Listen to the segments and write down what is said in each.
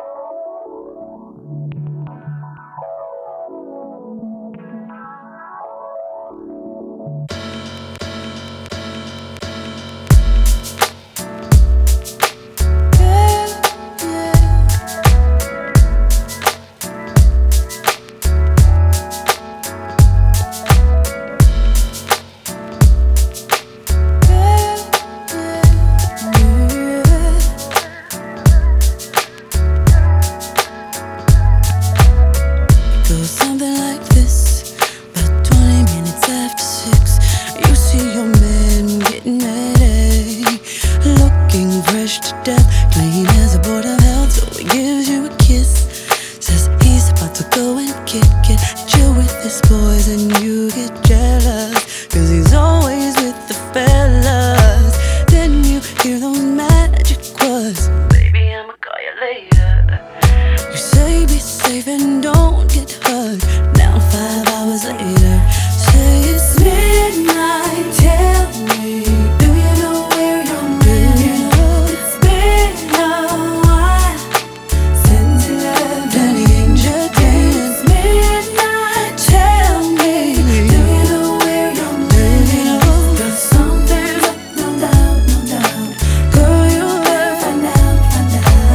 Goes something like this. About 20 minutes after 6, you see your man getting ready, looking fresh to death, clean as a board of health. So he gives you a kiss, says he's about to go and kick it, chill with his boys, and you get jealous, cause he's always with the fellas. Then you hear those magic words, baby, I'ma call you later. You say be safe and don't get hurt. Now 5 hours later, say it's midnight. Tell me, do you know where your man is? It's been a while since he left and he ain't checked in. It's midnight. Tell me, do you know where your man is? Cause something's up, no doubt, no doubt. Girl, you better find out, find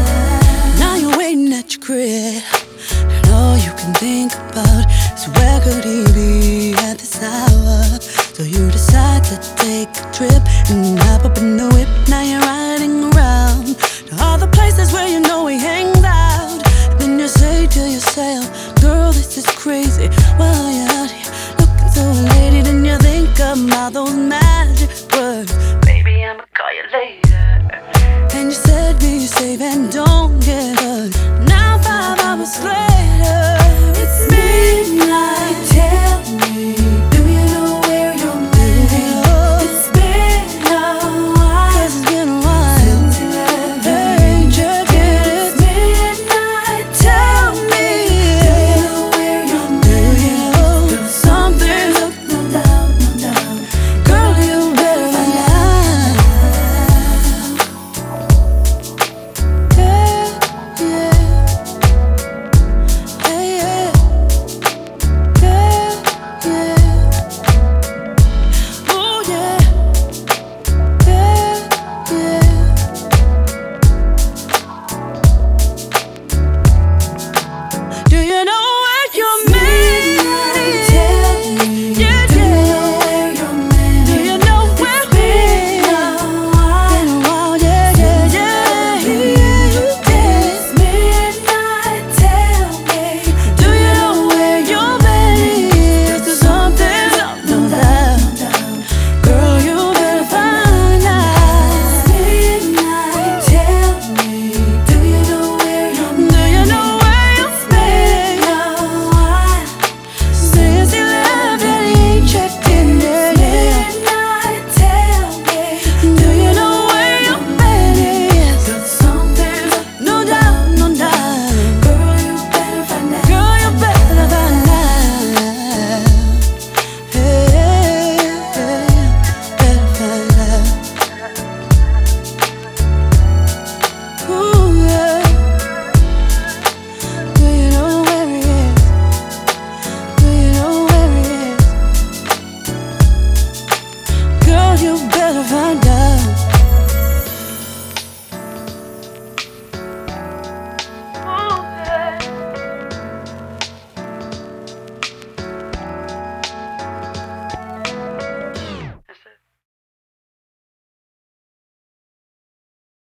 out. Now you're waiting at your crib, and all you can think about is where could he be at this hour. So you decide to take a trip and hop up in the whip. Now you're riding around to all the places where you know he hangs out. Then you say to yourself, girl, this is crazy. While you're out here looking so lady, then you think about those magic words, baby, I'ma call you later. And you said be safe and don't get hurt. Now 5 hours later,